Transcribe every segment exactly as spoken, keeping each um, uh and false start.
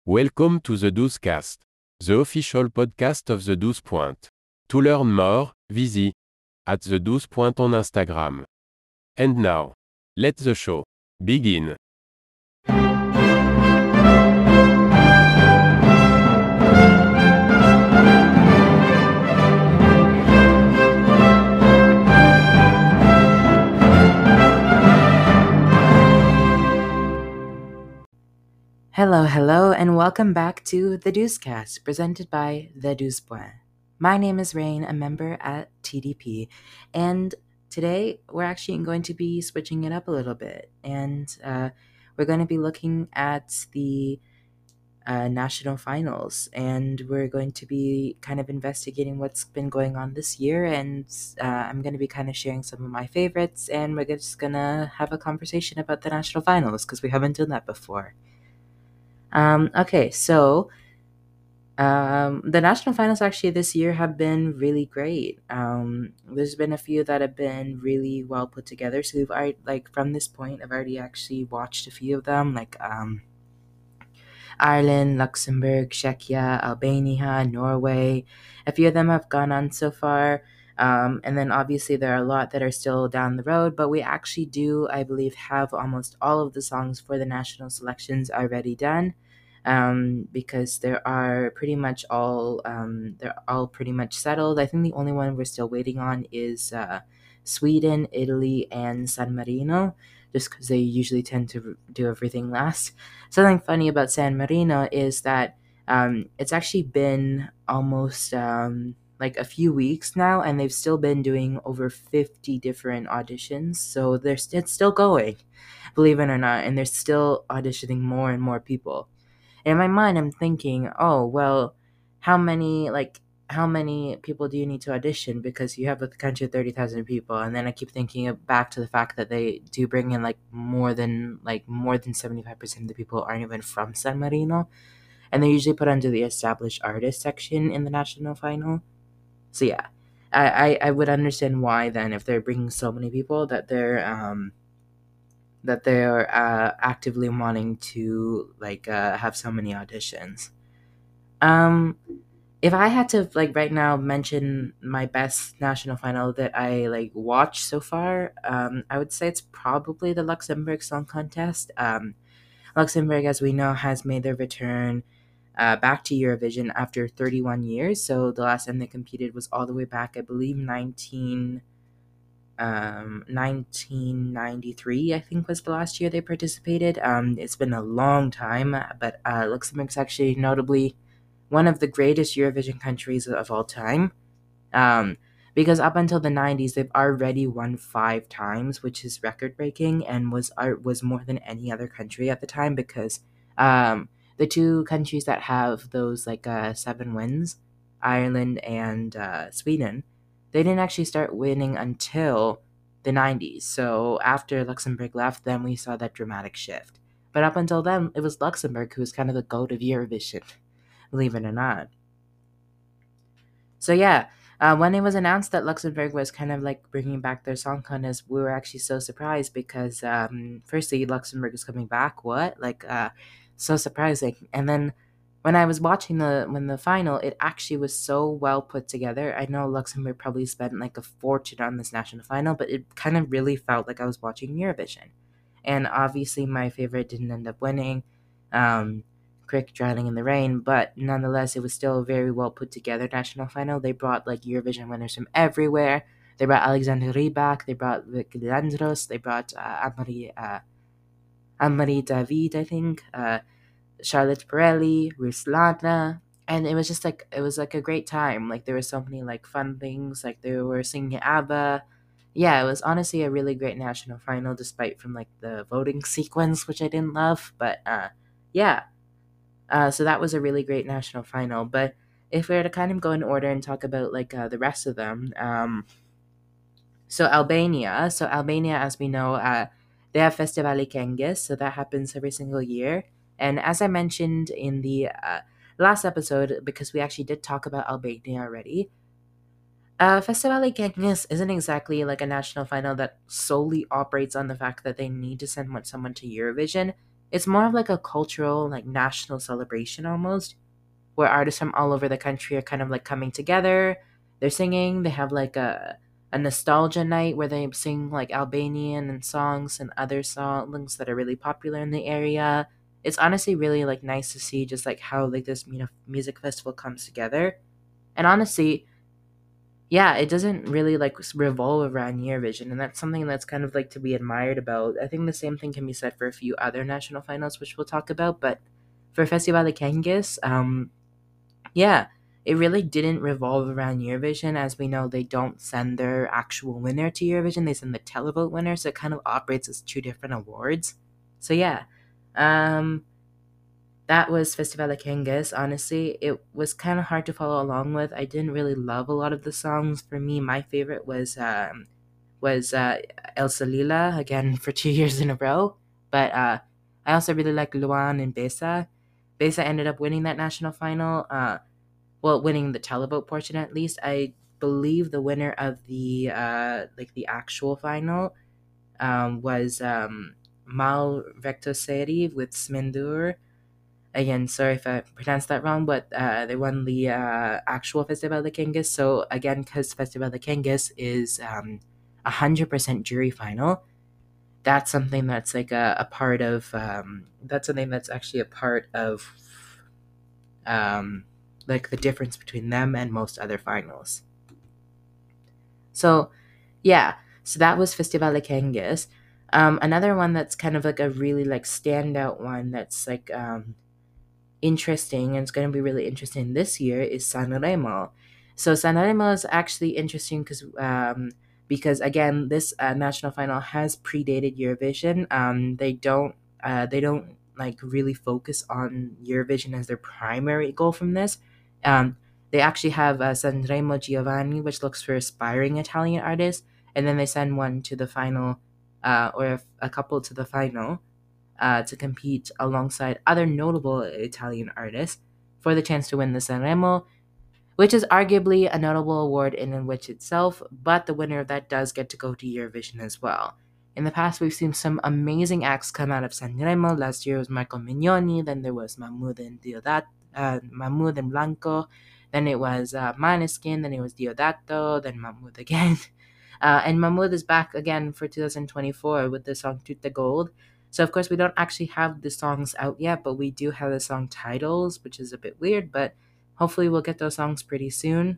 Welcome to the Doozecast, the official podcast of the Douze Point. To learn more, visit at the Douze Point on Instagram. And now, let the show begin. Hello, hello, and welcome back to the Doozecast, presented by The Douze Point. My name is Rain, a member at T D P, and today we're actually going to be switching it up a little bit, and uh, we're going to be looking at the uh, national finals, and we're going to be kind of investigating what's been going on this year, and uh, I'm going to be kind of sharing some of my favorites, and we're just going to have a conversation about the national finals, because we haven't done that before. Um, okay, so um, the national finals actually this year have been really great. Um, there's been a few that have been really well put together. So we've already, like, from this point, I've already actually watched a few of them, like um, Ireland, Luxembourg, Czechia, Albania, Norway. A few of them have gone on so far. Um, and then obviously there are a lot that are still down the road, but we actually do, I believe, have almost all of the songs for the national selections already done. Um, because there are pretty much all um, they're all pretty much settled. I think the only one we're still waiting on is uh, Sweden, Italy, and San Marino, just because they usually tend to do everything last. Something funny about San Marino is that um, it's actually been almost um, like a few weeks now, and they've still been doing over fifty different auditions. So they're it's still going, believe it or not, and they're still auditioning more and more people. In my mind, I'm thinking, oh, well, how many, like, how many people do you need to audition? Because you have a country of thirty thousand people. And then I keep thinking back to the fact that they do bring in, like, more than, like, more than seventy-five percent of the people aren't even from San Marino. And they're usually put under the established artist section in the national final. So, yeah, I, I, I would understand why, then, if they're bringing so many people, that they're, um, that they're uh, actively wanting to like uh, have so many auditions. Um, if I had to like right now mention my best national final that I like watched so far, um, I would say it's probably the Luxembourg Song Contest. Um, Luxembourg, as we know, has made their return uh, back to Eurovision after thirty-one years. So the last time they competed was all the way back, I believe, nineteen um, nineteen ninety-three, I think, was the last year they participated. Um, it's been a long time, but uh, Luxembourg's actually notably one of the greatest Eurovision countries of all time. Um, because up until the nineties, they've already won five times, which is record breaking and was uh, was more than any other country at the time. Because um, the two countries that have those like uh, seven wins, Ireland and uh, Sweden, they didn't actually start winning until the nineties. So after Luxembourg left, then we saw that dramatic shift. But up until then, it was Luxembourg who was kind of the goat of Eurovision, believe it or not. So yeah, uh, when it was announced that Luxembourg was kind of like bringing back their song contest, we were actually so surprised because, um, firstly, Luxembourg is coming back. What? Like, uh, so surprising. And then when I was watching the when the final, it actually was so well put together. I know Luxembourg probably spent like a fortune on this national final, but it kind of really felt like I was watching Eurovision. And obviously, my favorite didn't end up winning. Um, Crick drowning in the rain, but nonetheless, it was still a very well put together national final. They brought like Eurovision winners from everywhere. They brought Alexander Rybak, they brought Vic Leandros, they brought uh, Anne-Marie, uh, Anne-Marie David, I think, uh, Charlotte Pirelli, Ruslana, and it was just like it was like a great time. Like there were so many like fun things. Like they were singing ABBA. Yeah, it was honestly a really great national final, despite from like the voting sequence, which I didn't love. But uh, yeah, uh, so that was a really great national final. But if we were to kind of go in order and talk about like uh, the rest of them, um, so Albania, so Albania, as we know, uh, they have Festivali Cengiz, so that happens every single year. And as I mentioned in the uh, last episode, because we actually did talk about Albania already, uh, Festivali Cengiz isn't exactly like a national final that solely operates on the fact that they need to send someone to Eurovision. it's more of like a cultural, like national celebration almost, where artists from all over the country are kind of like coming together. They're singing. They have like a a nostalgia night where they sing like Albanian and songs and other songs that are really popular in the area. It's honestly really like nice to see just like how like this you know music festival comes together. And honestly, yeah, it doesn't really like revolve around Eurovision, and that's something that's kind of like to be admired about. I think the same thing can be said for a few other national finals, which we'll talk about. But for Festival de Kenges, um, yeah, it really didn't revolve around Eurovision. As we know, they don't send their actual winner to Eurovision; they send the televote winner, so it kind of operates as two different awards. So yeah, um, that was Festival de Kenges. Honestly, it was kind of hard to follow along with. I didn't really love a lot of the songs. For me, my favorite was um, was uh, El Salila again for two years in a row. But uh, I also really like Luan and Besa. Besa ended up winning that national final. Uh, well, winning the televote portion at least. I believe the winner of the uh, like the actual final um, was um, Mal Rectoseri with Smendur. Again, sorry if I pronounced that wrong, but uh, they won the uh, actual Festival de Kenges. So again, because Festival de Kenges is um, a hundred percent jury final, that's something that's like a, a part of. Um, that's something that's actually a part of, um, like the difference between them and most other finals. So, yeah, so that was Festival de Kenges. Um, another one that's kind of like a really like standout one that's like um, interesting and it's going to be really interesting this year is Sanremo. So Sanremo is actually interesting because um, because again this uh, national final has predated Eurovision. Um, they don't uh, they don't like really focus on Eurovision as their primary goal from this. Um, they actually have uh, Sanremo Giovanni, which looks for aspiring Italian artists, and then they send one to the final, uh, or a, a couple to the final uh, to compete alongside other notable Italian artists for the chance to win the Sanremo, which is arguably a notable award in and which itself, but the winner of that does get to go to Eurovision as well. In the past, we've seen some amazing acts come out of Sanremo. Last year was Marco Mignoni, then there was Mahmoud and Diodat, uh, Mahmoud and Blanco, then it was uh, Maneskin, then it was Diodato, then Mahmoud again. Uh, and Mahmoud is back again for two thousand twenty-four with the song Tutta Gold. So, of course, we don't actually have the songs out yet, but we do have the song titles, which is a bit weird, but hopefully we'll get those songs pretty soon.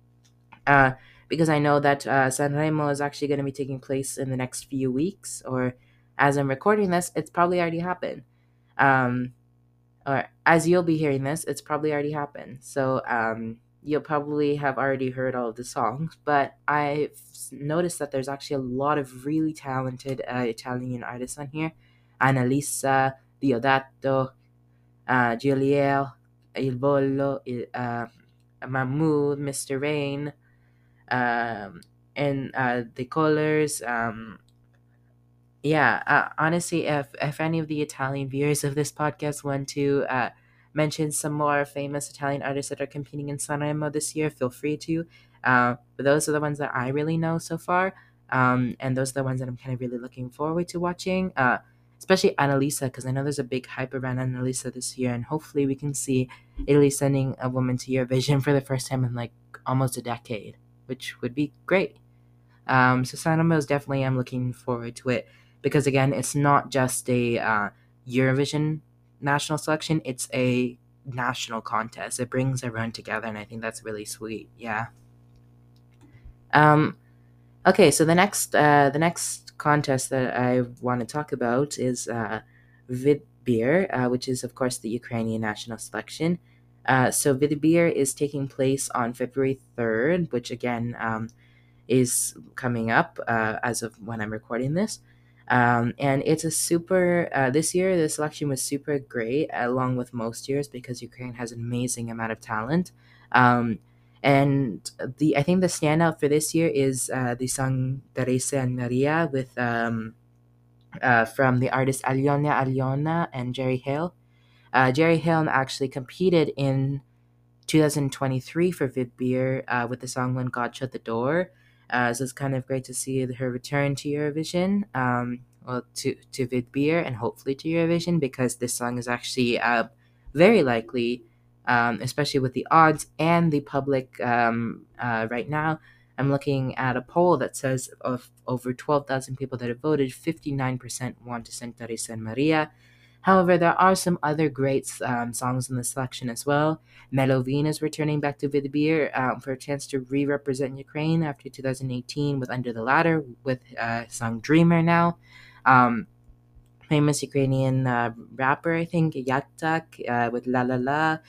Uh, because I know that uh, Sanremo is actually going to be taking place in the next few weeks, or as I'm recording this, it's probably already happened. Um, or as you'll be hearing this, it's probably already happened. So um, you'll probably have already heard all of the songs, but I've noticed that there's actually a lot of really talented uh, Italian artists on here. Annalisa, Diodato, uh, Giuliel, Il Bollo, Il, uh, Mahmoud, mister Rain, um, and uh, the Colors. Um, yeah, uh, honestly, if if any of the Italian viewers of this podcast want to uh, mention some more famous Italian artists that are competing in Sanremo this year, feel free to. Uh, but those are the ones that I really know so far, um, and those are the ones that I'm kind of really looking forward to watching. Uh, especially Annalisa, because I know there's a big hype around Annalisa this year, and hopefully we can see Italy sending a woman to Eurovision for the first time in like almost a decade, which would be great. Um, so Sanremo is definitely I'm looking forward to it because again, it's not just a uh, Eurovision national selection; it's a national contest. It brings everyone together, and I think that's really sweet. Yeah. Um, okay, so the next uh, the next contest that I want to talk about is uh, Vidbir, uh, which is of course the Ukrainian national selection. Uh, so Vidbir is taking place on February third, which again um, is coming up uh, as of when I'm recording this. Um, and it's a super, uh, this year the selection was super great along with most years because Ukraine has an amazing amount of talent. Um, and the I think the standout for this year is uh, the song Teresa and Maria with um, uh, from the artist Aliona Aliona and Jerry Hale. Uh, Jerry Hale actually competed in twenty twenty-three for Vidbeer uh, with the song When God Shut the Door. Uh, so it's kind of great to see her return to Eurovision. Um, well, to to Vidbeer and hopefully to Eurovision, because this song is actually uh, very likely, um, especially with the odds and the public um, uh, right now. I'm looking at a poll that says of over twelve thousand people that have voted, fifty-nine percent want to send Teresa and Maria. However, there are some other great um, songs in the selection as well. Melovin is returning back to Vidbir um, for a chance to re-represent Ukraine after two thousand eighteen with Under the Ladder, with uh, song Dreamer now. Um, famous Ukrainian uh, rapper, I think, Yaktak uh, with La La La.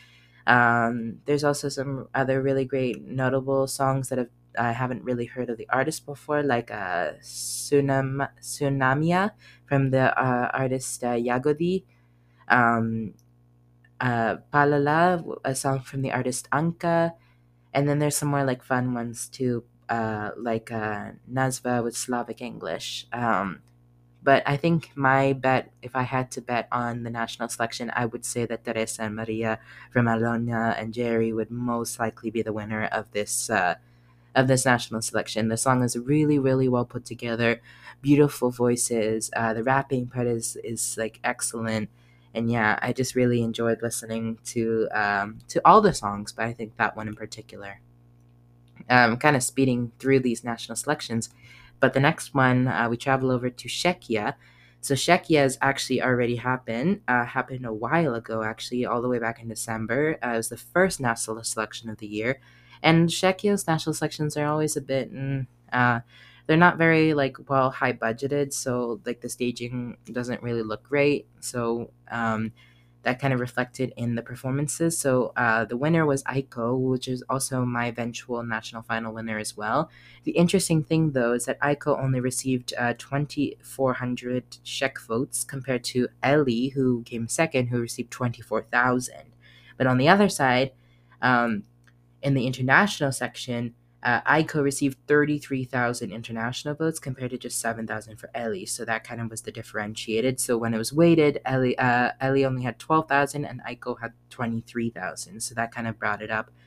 Um, there's also some other really great notable songs that have I haven't really heard of the artist before, like uh, Tsunam- Tsunamia from the uh, artist uh, Yagodi. Um, uh, Palala, a song from the artist Anka. And then there's some more like fun ones too, uh, like uh, Nazva with Slavic English. Um, but I think my bet, if I had to bet on the national selection, I would say that Teresa and Maria from Alonia and Jerry would most likely be the winner of this uh, of this national selection. The song is really, really well put together, beautiful voices. Uh, the rapping part is is like excellent, and yeah, I just really enjoyed listening to um, to all the songs, but I think that one in particular. Um, kind of speeding through these national selections. But the next one, uh, we travel over to Czechia. So Czechia has actually already happened. Uh, happened a while ago, actually, all the way back in December. Uh, it was the first national selection of the year, and Czechia's national selections are always a bit. Mm, uh, they're not very like well high budgeted, so like the staging doesn't really look great. So um, that kind of reflected in the performances. So uh, the winner was Aiko, which is also my eventual national final winner as well. The interesting thing, though, is that Aiko only received uh, twenty-four hundred Czech votes compared to Ellie, who came second, who received twenty-four thousand. But on the other side, um, in the international section, uh, Aiko received thirty-three thousand international votes compared to just seven thousand for Ellie. So that kind of was the differentiated. So when it was weighted, Ellie, uh, Ellie only had twelve thousand and Aiko had twenty-three thousand. So that kind of brought it up.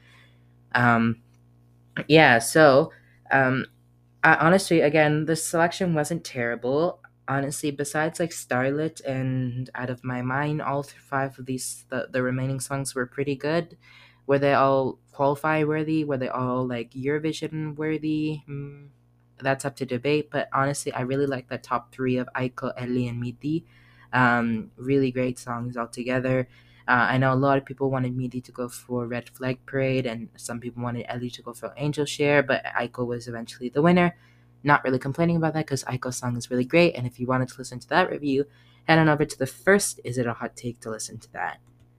Um, yeah, so um, I, honestly, again, the selection wasn't terrible. Honestly, besides like Starlit and Out of My Mind, all th- five of these, the, the remaining songs were pretty good. Were they all qualify worthy? Were they all like Eurovision worthy? Mm, that's up to debate. But honestly, I really like the top three of Aiko, Ellie, and Miti. Um, really great songs altogether. Uh, I know a lot of people wanted Midi to go for Red Flag Parade, and some people wanted Ellie to go for Angel Share, but Aiko was eventually the winner. Not really complaining about that because Aiko's song is really great, and if you wanted to listen to that review, head on over to the first Is It a Hot Take to listen to that.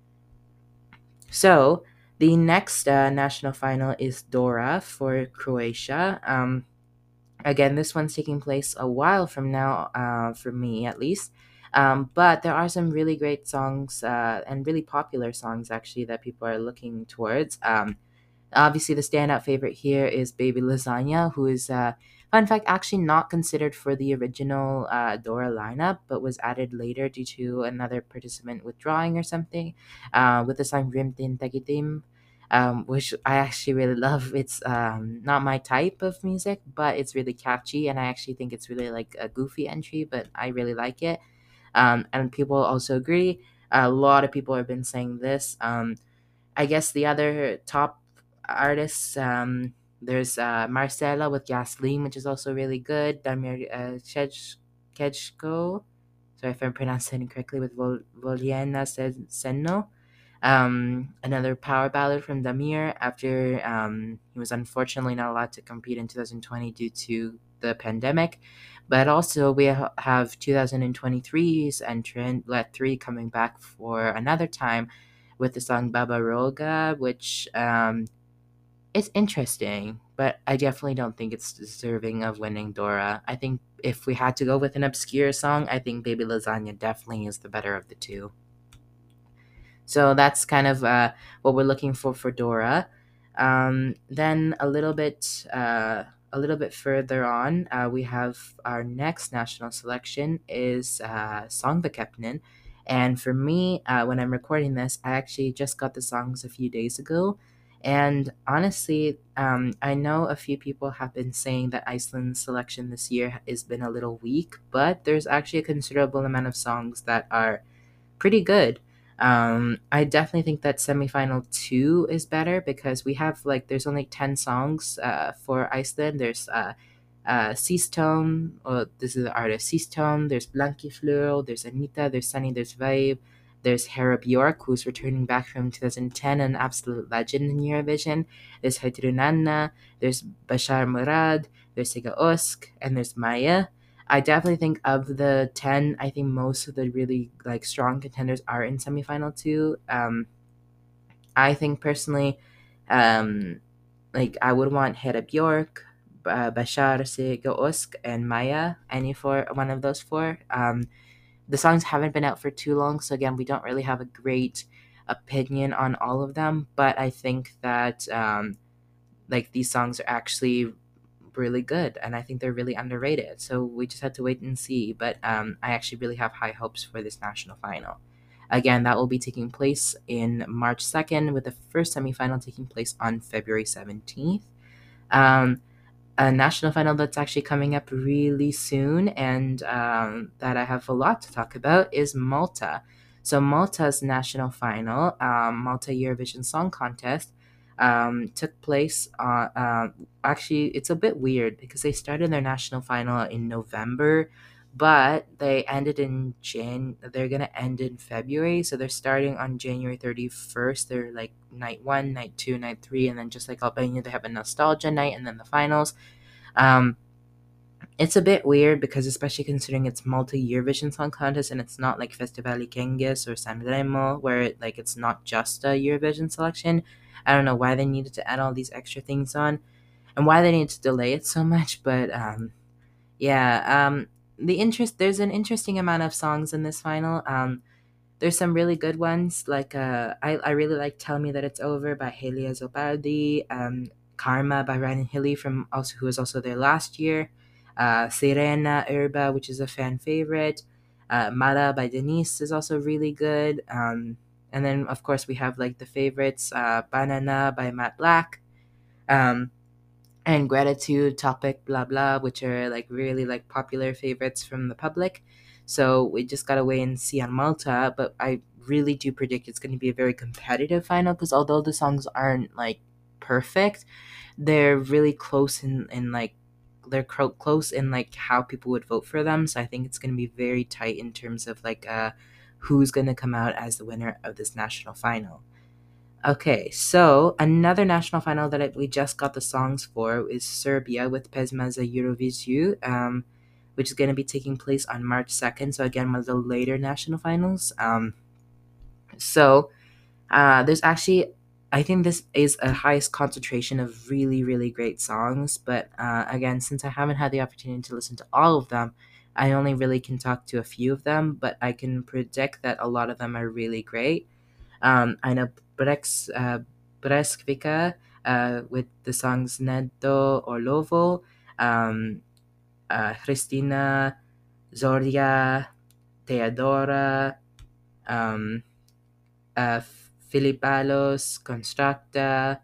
So, the next uh, national final is Dora for Croatia. Um, again, this one's taking place a while from now, uh, for me at least. Um, but there are some really great songs uh, and really popular songs actually that people are looking towards. Um, obviously, the standout favorite here is Baby Lasagna, who is, uh, fun fact, actually not considered for the original uh, Dora lineup, but was added later due to another participant withdrawing or something, uh, with the song Rim Tin Tagitim, um, which I actually really love. It's um, not my type of music, but it's really catchy, and I actually think it's really like a goofy entry, but I really like it. Um, and people also agree. A lot of people have been saying this. Um, I guess the other top artists, um, there's uh, Marcela with Gasoline, which is also really good. Damir uh, Chej- Kejko, sorry if I'm pronouncing it correctly, with Vol- Voliena Sen- Senno. Um, another power ballad from Damir after um, he was unfortunately not allowed to compete in two thousand twenty due to the pandemic. But also, we ha- have twenty twenty-three's entrant, Let three, coming back for another time with the song Baba Roga, which um, is interesting, but I definitely don't think it's deserving of winning Dora. I think if we had to go with an obscure song, I think Baby Lasagna definitely is the better of the two. So that's kind of uh, what we're looking for for Dora. Um, then a little bit, uh, a little bit further on, uh, we have our next national selection is uh, Songvakepnin. And for me, uh, when I'm recording this, I actually just got the songs a few days ago, And honestly, um, I know a few people have been saying that Iceland's selection this year has been a little weak, but there's actually a considerable amount of songs that are pretty good. Um, I definitely think that semifinal two is better because we have like there's only ten songs uh, for Iceland. There's uh, uh, Seastone, or this is the artist Seastone. There's Blanky Fleur, there's Anita, there's Sunny, there's Vibe, there's Hera Bjork, who's returning back from twenty ten, an absolute legend in Eurovision. There's Haitru Nanna, there's Bashar Murad, there's Siga Usk, and there's Maya. I definitely think of the ten, I think most of the really like strong contenders are in semifinal two. Um, I think personally, um, like I would want Hera Bjork, uh, Bashar Siga Usk, and Maya. Any for one of those four. Um, the songs haven't been out for too long, so again, we don't really have a great opinion on all of them. But I think that um, like these songs are actually really good, and I think they're really underrated. So we just have to wait and see. But um, I actually really have high hopes for this national final. Again, that will be taking place in March second, with the first semifinal taking place on February seventeenth. Um, a national final that's actually coming up really soon and um, that I have a lot to talk about is Malta. So, Malta's national final, um, Malta Eurovision Song Contest, um, took place. Uh, uh, actually, it's a bit weird because they started their national final in November, but they ended in Jan. They're gonna end in February, so they're starting on January thirty first. They're like night one, night two, night three, and then just like Albania, they have a nostalgia night, and then the finals. Um, it's a bit weird because, especially considering it's multi Eurovision Song Contest and it's not like Festivali Kenges or Sanremo, where it, like it's not just a Eurovision selection. I don't know why they needed to add all these extra things on and why they needed to delay it so much, but um, yeah, um, the interest there's an interesting amount of songs in this final. Um, there's some really good ones, like uh, I, I really like Tell Me That It's Over by Helia Zopardi, um, Karma by Ryan Hilly, from also who was also there last year, uh, Sirena Erba, which is a fan favorite, uh, Mala by Denise is also really good, um, and then of course we have like the favorites, uh, Banana by Matt Black, um, and Gratitude, Topic, blah blah, which are like really like popular favorites from the public. So we just gotta wait and see on Malta, but I really do predict it's going to be a very competitive final because although the songs aren't like perfect, they're really close in in like they're cro- close in like how people would vote for them. So I think it's going to be very tight in terms of like uh who's going to come out as the winner of this national final. Okay, so another national final that I- we just got the songs for is Serbia with Pesmaza Eurovision, um, which is going to be taking place on March second. So, again, one of the later national finals. Um, so, uh, there's actually, I think this is a highest concentration of really, really great songs. But uh, again, since I haven't had the opportunity to listen to all of them, I only really can talk to a few of them, but I can predict that a lot of them are really great. Um, I know Brex, uh, Breskvika uh, with the songs Neddo or Lovo, um, uh, Christina, Zoria, Teodora, um, uh, Filipalos, Constructa,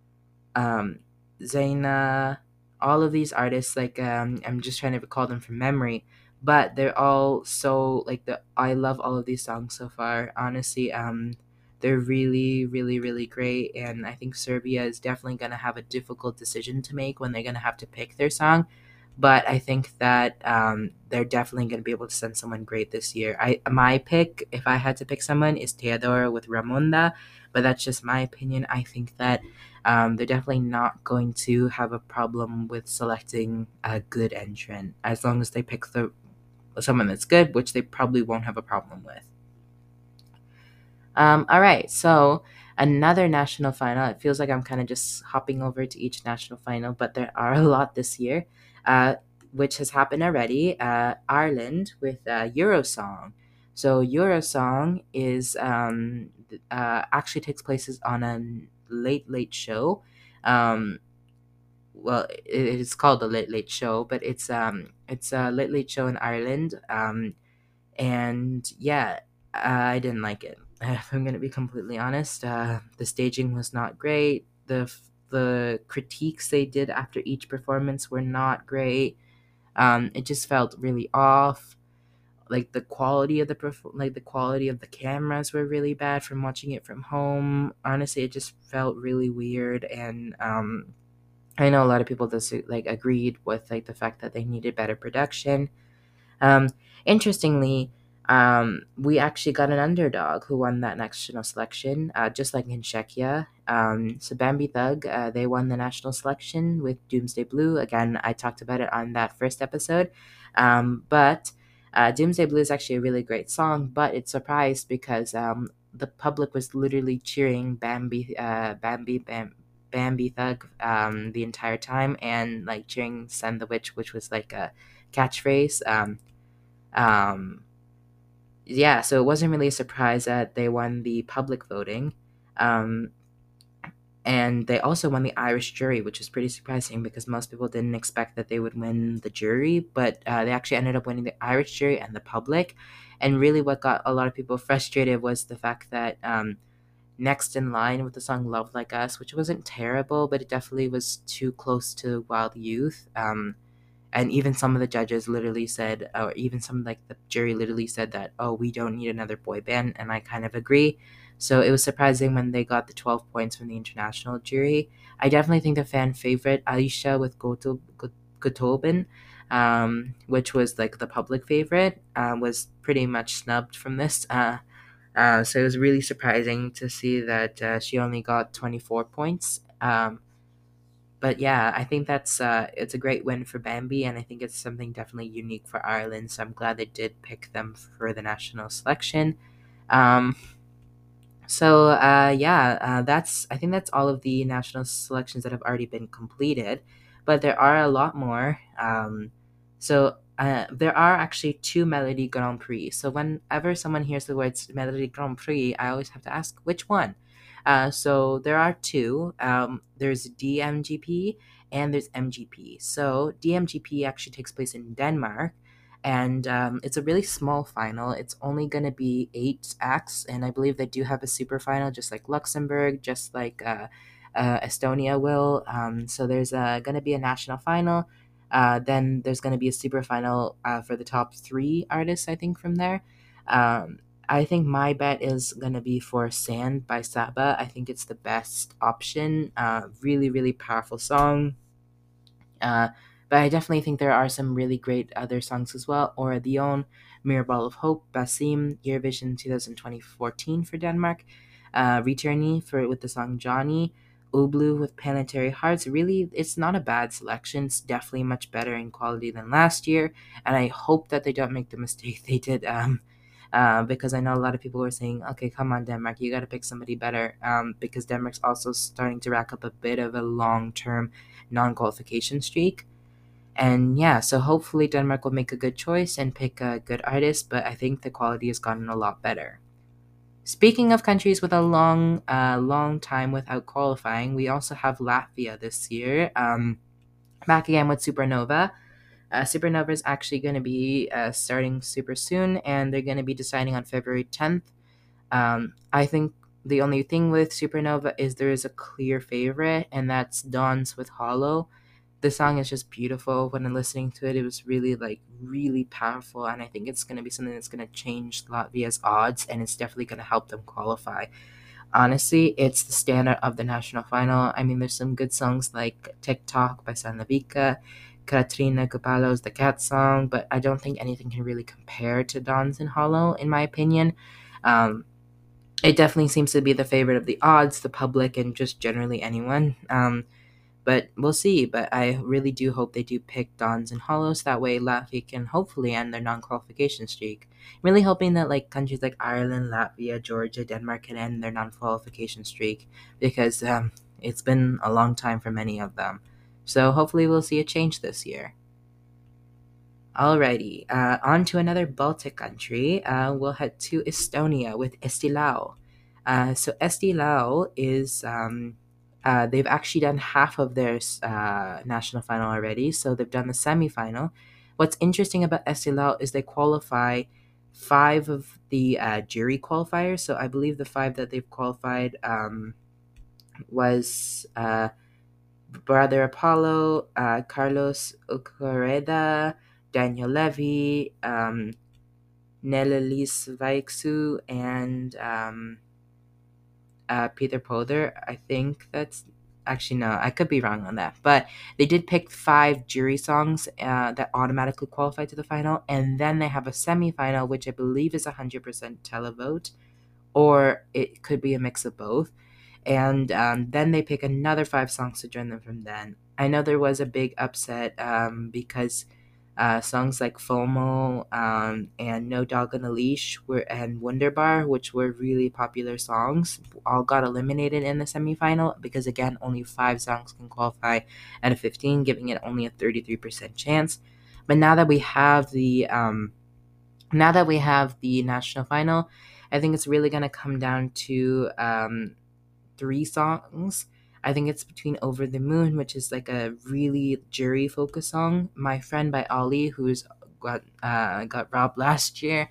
um, Zaina, all of these artists, like um, I'm just trying to recall them from memory, but they're all so like the I love all of these songs so far. Honestly, um, they're really, really, really great, and I think Serbia is definitely gonna have a difficult decision to make when they're gonna have to pick their song. But I think that um, they're definitely going to be able to send someone great this year. I my pick, if I had to pick someone, is Teodoro with Ramonda, but that's just my opinion. I think that um, they're definitely not going to have a problem with selecting a good entrant as long as they pick the someone that's good, which they probably won't have a problem with. Um, all right, so another national final. It feels like I'm kind of just hopping over to each national final, but there are a lot this year, uh, which has happened already. Uh, Ireland with uh, Eurosong. So Eurosong is um, th- uh, actually takes places on a late late show. Um, well, it, it's called the Late Late Show, but it's um it's a late late show in Ireland. Um, and yeah, I didn't like it. If I'm gonna be completely honest, uh, the staging was not great. the the critiques they did after each performance were not great. Um, it just felt really off. Like the quality of the perf- like the quality of the cameras were really bad from watching it from home. Honestly, it just felt really weird, and um, I know a lot of people just like agreed with like the fact that they needed better production. Um, Interestingly, um, we actually got an underdog who won that national selection, uh, just like in Czechia. Um, so Bambi Thug, uh, they won the national selection with Doomsday Blue. Again, I talked about it on that first episode. Um, but uh, Doomsday Blue is actually a really great song, but it surprised because um, the public was literally cheering Bambi, uh, Bambi, Bam, Bambi Thug um, the entire time, and like cheering Send the Witch, which was like a catchphrase. Um, um, yeah, so it wasn't really a surprise that they won the public voting. Um, and they also won the Irish jury, which is pretty surprising because most people didn't expect that they would win the jury, but uh, they actually ended up winning the Irish jury and the public. And really, what got a lot of people frustrated was the fact that um, next in line with the song Love Like Us, which wasn't terrible, but it definitely was too close to Wild Youth. Um, and even some of the judges literally said, or even some like the jury literally said that, oh, we don't need another boy band, and I kind of agree. So it was surprising when they got the twelve points from the international jury. I definitely think the fan favorite Aisha with Goto Gotobin, um, which was like the public favorite, uh, was pretty much snubbed from this. Uh, uh, so it was really surprising to see that uh, she only got twenty-four points. Um, but yeah, I think that's uh, it's a great win for Bambi, and I think it's something definitely unique for Ireland. So I'm glad they did pick them for the national selection. Um, so uh, yeah, uh, that's I think that's all of the national selections that have already been completed, but there are a lot more. Um, so uh, there are actually two Melody Grand Prix. So whenever someone hears the words Melody Grand Prix, I always have to ask which one. Uh, so there are two. Um, there's D M G P and there's M G P. So D M G P actually takes place in Denmark, and um, it's a really small final. It's only going to be eight acts, and I believe they do have a super final, just like Luxembourg, just like uh, uh, Estonia will. Um, so there's uh, going to be a national final. Uh, then there's going to be a super final uh, for the top three artists, I think, from there. Um, I think my bet is going to be for Sand by Saba. I think it's the best option. Uh, really, really powerful song. Uh, but I definitely think there are some really great other songs as well. Or Dion, Mirror Ball of Hope, Basim, Eurovision twenty fourteen for Denmark, uh, Returnee for with the song Johnny, Ublu with Planetary Hearts. Really, it's not a bad selection. It's definitely much better in quality than last year, and I hope that they don't make the mistake they did. Um, uh, because I know a lot of people were saying, okay, come on, Denmark, you got to pick somebody better. Um, because Denmark's also starting to rack up a bit of a long term non qualification streak. And yeah, so hopefully Denmark will make a good choice and pick a good artist, but I think the quality has gotten a lot better. Speaking of countries with a long, uh, long time without qualifying, we also have Latvia this year. Um, back again with Supernova. Uh, Supernova is actually going to be uh, starting super soon, and they're going to be deciding on February tenth. Um, I think the only thing with Supernova is there is a clear favorite, and that's Dawn's with Hollow. The song is just beautiful. When I'm listening to it, it was really like really powerful, and I think it's gonna be something that's gonna change Latvia's odds, and it's definitely gonna help them qualify. Honestly, it's the standard of the national final. I mean, there's some good songs like TikTok by Sanavika, Katrina Kupalo's The Cat Song, but I don't think anything can really compare to Dawn's in Hollow, in my opinion. Um, it definitely seems to be the favorite of the odds, the public, and just generally anyone. Um, but we'll see. But I really do hope they do pick Dons and Hollows. That way, Latvia can hopefully end their non-qualification streak. I'm really hoping that like countries like Ireland, Latvia, Georgia, Denmark can end their non-qualification streak because um, it's been a long time for many of them. So hopefully, we'll see a change this year. Alrighty, uh, on to another Baltic country. Uh, we'll head to Estonia with Eesti Laul. Uh, so Eesti Laul is um, uh, they've actually done half of their uh, national final already. So they've done the semifinal. What's interesting about Eesti Laul is they qualify five of the uh, jury qualifiers. So I believe the five that they've qualified. Um, was uh, Brother Apollo, uh, Carlos Ucareda, Daniel Levy, um, Nelelis Vaiksu, and um, uh, Peter Poder. I think that's actually no, I could be wrong on that. But they did pick five jury songs uh, that automatically qualify to the final, and then they have a semifinal, which I believe is a hundred percent televote, or it could be a mix of both. And um, then they pick another five songs to join them from then. I know there was a big upset um, because uh, songs like FOMO um, and No Dog on a Leash were and Wunderbar, which were really popular songs, all got eliminated in the semifinal because again, only five songs can qualify out of fifteen, giving it only a thirty-three percent chance. But now that we have the um, now that we have the national final, I think it's really gonna come down to um, three songs. I think it's between Over the Moon, which is like a really jury focused song. My Friend by Ali, who's got uh, got robbed last year,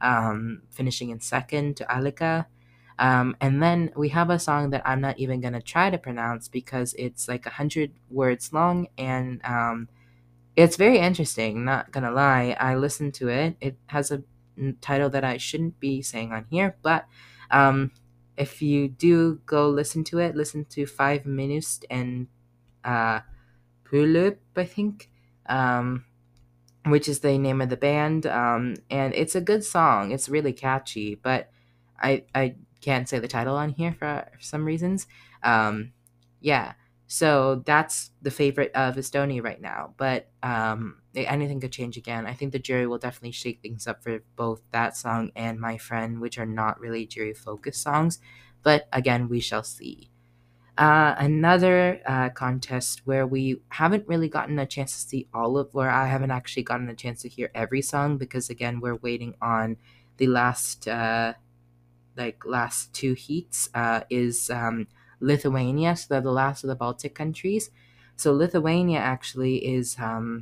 um, finishing in second to Alika. Um, and then we have a song that I'm not even gonna try to pronounce because it's like a hundred words long and um, it's very interesting. Not gonna lie, I listened to it. It has a title that I shouldn't be saying on here, but um, if you do go listen to it, listen to Five Minutes and uh, Pulup, I think, um, which is the name of the band. Um, and it's a good song. It's really catchy, but I I can't say the title on here for, for some reasons. Um, yeah, so that's the favorite of Estonia right now. But um, anything could change again. I think the jury will definitely shake things up for both that song and My Friend, which are not really jury focused songs. But again, we shall see. Uh, another uh, contest where we haven't really gotten a chance to see all of, where I haven't actually gotten a chance to hear every song because again we're waiting on the last uh, like last two heats uh, is um, Lithuania, so they're the last of the Baltic countries. So Lithuania actually is um,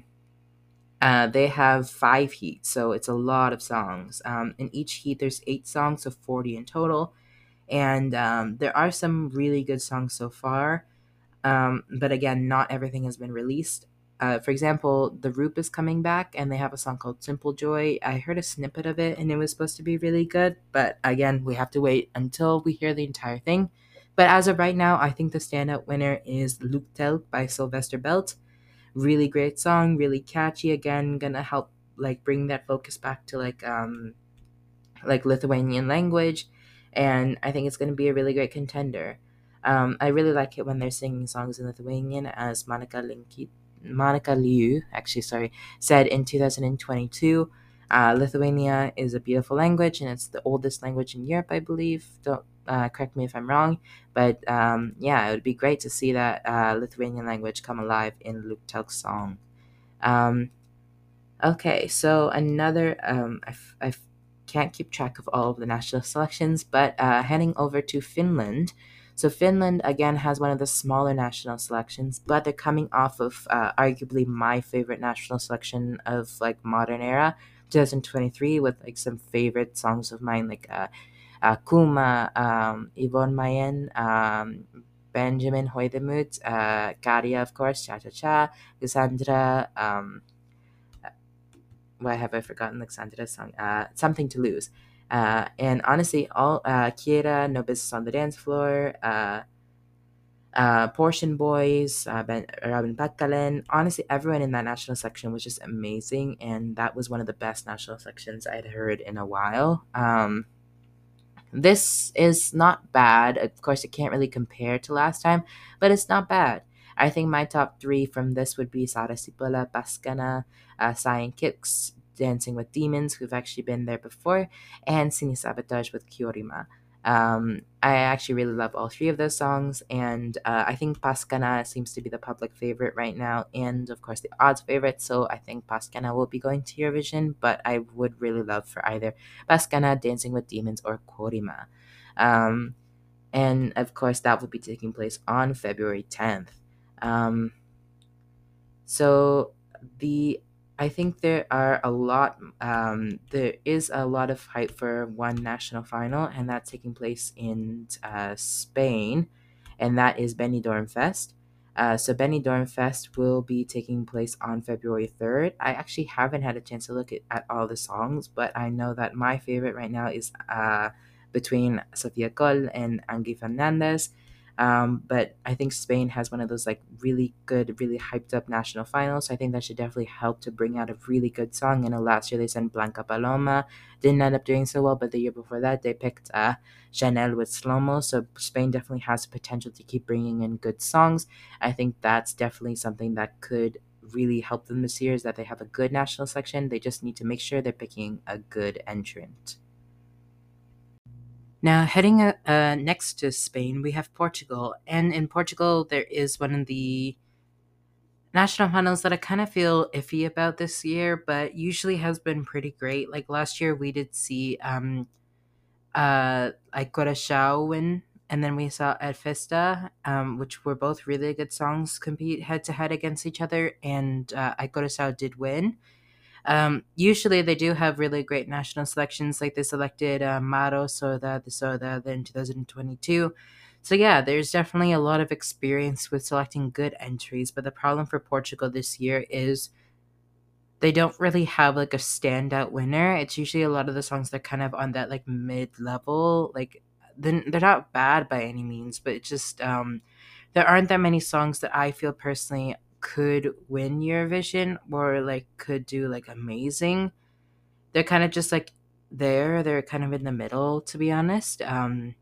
uh, they have five heats, so it's a lot of songs. Um, in each heat, there's eight songs, so forty in total. And um, there are some really good songs so far. Um, but again, not everything has been released. Uh, for example, The Roop is coming back and they have a song called Simple Joy. I heard a snippet of it and it was supposed to be really good. But again, we have to wait until we hear the entire thing. But as of right now, I think the standout winner is Luktel by Sylvester Belt. Really great song, really catchy. Again, gonna help like bring that focus back to like um like Lithuanian language, and I think it's going to be a really great contender. Um, I really like it when they're singing songs in Lithuanian, as Monica Linky, Monica Liu, actually, sorry, said in two thousand twenty-two. Uh, Lithuania is a beautiful language, and it's the oldest language in Europe, I believe. Don't uh, correct me if I'm wrong, but um, yeah, it would be great to see that uh, Lithuanian language come alive in Luke Telk's song. Um, Okay, so another, um, I, f- I f- can't keep track of all of the national selections, but uh, heading over to Finland. So Finland again has one of the smaller national selections, but they're coming off of uh, arguably my favorite national selection of like modern era, twenty twenty-three, with like some favorite songs of mine like uh, uh, Kuma, um, Yvonne Mayen, um, Benjamin Hoydemut, uh, Karia, of course, Cha Cha Cha, Cassandra. Um, why have I forgotten Alexandra's song? Uh, Something to Lose. Uh, and honestly, all uh, Kiera, No Business on the Dance Floor, uh, uh, Portion Boys, uh, ben, Robin Pakkalen. Honestly, everyone in that national section was just amazing, and that was one of the best national sections I'd heard in a while. Um, this is not bad. Of course, it can't really compare to last time, but it's not bad. I think my top three from this would be Sara Sipola, Paskana, uh, Cyan Kicks, Dancing with Demons, who've actually been there before, and Sinisabotage with Kyorima. Um, I actually really love all three of those songs, and uh, I think Paskana seems to be the public favorite right now, and of course the odds favorite. So I think Paskana will be going to Eurovision, but I would really love for either Paskana, Dancing with Demons, or Korima. Um, and of course, that will be taking place on February tenth. Um, so the I think there are a lot. Um, there is a lot of hype for one national final, and that's taking place in uh, Spain. and that is Benidorm Fest. Uh, so Benidorm Fest will be taking place on February third. I actually haven't had a chance to look at, at all the songs, but I know that my favorite right now is uh, between Sofia Col and Angie Fernandez. Um, but I think Spain has one of those like really good, really hyped up national finals. So I think that should definitely help to bring out a really good song. You know, last year they sent Blanca Paloma, didn't end up doing so well, but the year before that they picked uh, Chanel with Slomo. So Spain definitely has the potential to keep bringing in good songs. I think that's definitely something that could really help them this year is that they have a good national section. They just need to make sure they're picking a good entrant. Now, heading uh, uh, next to Spain, we have Portugal. And in Portugal, there is one of the national finals that I kind of feel iffy about this year, but usually has been pretty great. Like last year, we did see um, uh, like Coração win, and then we saw Ed Festa, um, which were both really good songs, compete head to head against each other, and uh, I Coração did win. Um, usually they do have really great national selections, like they selected uh, Maro Soda, the Soda, in twenty twenty-two. So yeah, there's definitely a lot of experience with selecting good entries, but the problem for Portugal this year is they don't really have like a standout winner. It's usually a lot of the songs that kind of on that like mid level, like they're, they're not bad by any means, but it's just um, there aren't that many songs that I feel personally could win Eurovision or like could do like amazing. They're kind of just like there. They're kind of in the middle, to be honest. Um,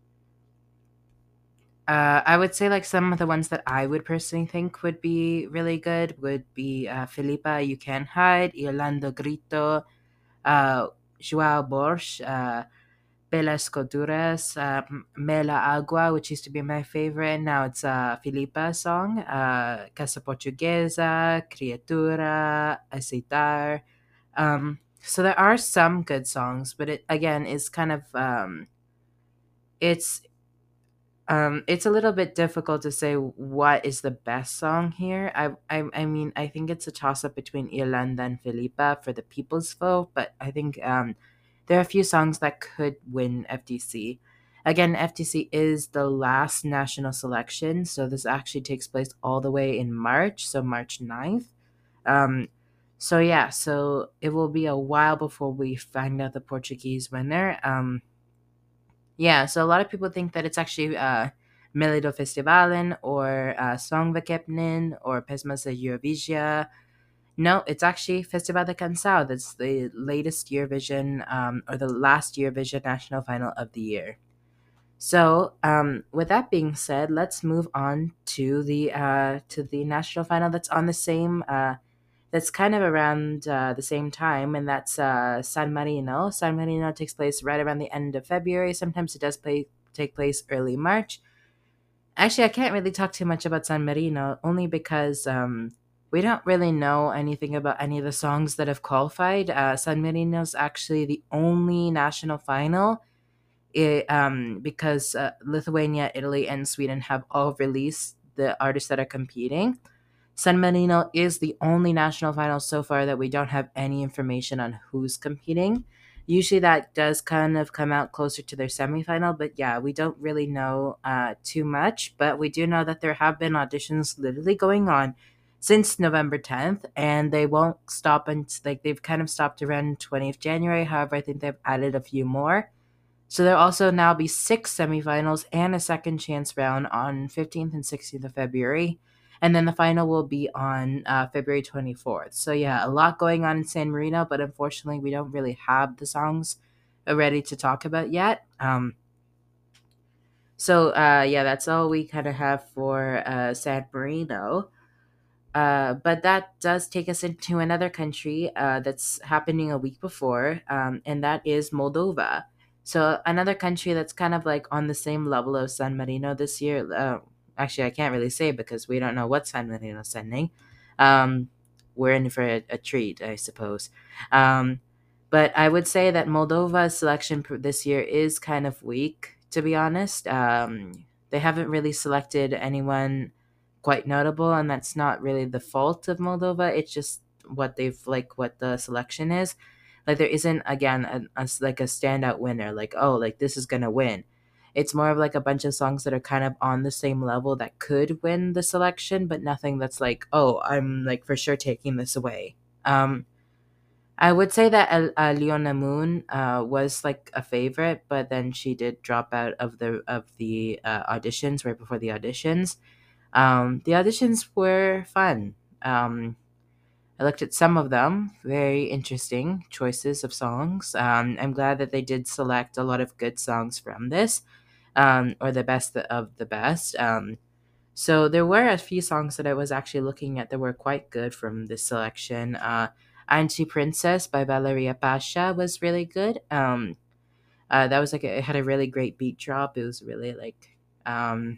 uh, I would say like some of the ones that I would personally think would be really good would be uh, Filipa, You Can Hide, Irlando Grito, uh, Joao Borges, uh, Pelas Coturas, uh, Mela Agua, which used to be my favorite. Now it's a Filipa song. Uh, Casa Portuguesa, Criatura, Aceitar. Um, so there are some good songs, but it again is kind of um, it's um, it's a little bit difficult to say what is the best song here. I I, I mean I think it's a toss up between Irlanda and Filipa for the people's vote, but I think um, there are a few songs that could win F T C. Again, F T C is the last national selection, so this actually takes place all the way in March, so March ninth. Um, so yeah, so it will be a while before we find out the Portuguese winner. Um, yeah, so a lot of people think that it's actually uh, Melodifestivalen or uh, Songvakeppnin or Pesma sa Eurovision. No, it's actually Festival de Canção. That's the latest Eurovision um, or the last Eurovision national final of the year. So, um, with that being said, let's move on to the uh, to the national final that's on the same uh, that's kind of around uh, the same time, and that's uh, San Marino. San Marino takes place right around the end of February. Sometimes it does play take place early March. Actually, I can't really talk too much about San Marino, only because um, we don't really know anything about any of the songs that have qualified. Uh, San Marino's actually the only national final it, um, because uh, Lithuania, Italy, and Sweden have all released the artists that are competing. San Marino is the only national final so far that we don't have any information on who's competing. Usually that does kind of come out closer to their semifinal, but yeah, we don't really know uh, too much. But we do know that there have been auditions literally going on since November tenth, and they won't stop until like they've kind of stopped around twentieth January. However, I think they've added a few more. So there'll also now be six semifinals and a second chance round on fifteenth and sixteenth of February. And then the final will be on uh, February twenty-fourth. So, yeah, a lot going on in San Marino, but unfortunately, we don't really have the songs ready to talk about yet. Um, so, uh, yeah, that's all we kind of have for uh, San Marino. Uh, but that does take us into another country uh, that's happening a week before, um, and that is Moldova. So another country that's kind of like on the same level of San Marino this year. Uh, actually, I can't really say because we don't know what San Marino's sending. Um, we're in for a, a treat, I suppose. Um, but I would say that Moldova's selection pr- this year is kind of weak, to be honest. Um, they haven't really selected anyone quite notable, and that's not really the fault of Moldova. It's just what they've like what the selection is. Like there isn't again a, a like a standout winner. Like oh, like this is gonna win. It's more of like a bunch of songs that are kind of on the same level that could win the selection, but nothing that's like, oh, I'm like for sure taking this away. Um, I would say that uh, uh, Leona Moon uh, was like a favorite, but then she did drop out of the of the uh, auditions right before the auditions. Um, the auditions were fun. Um, I looked at some of them, very interesting choices of songs. Um, I'm glad that they did select a lot of good songs from this, um, or the best of the best. Um, so there were a few songs that I was actually looking at that were quite good from this selection. Uh, Anti Princess by Valeria Pasha was really good. Um, uh, that was like a, it had a really great beat drop. It was really like um,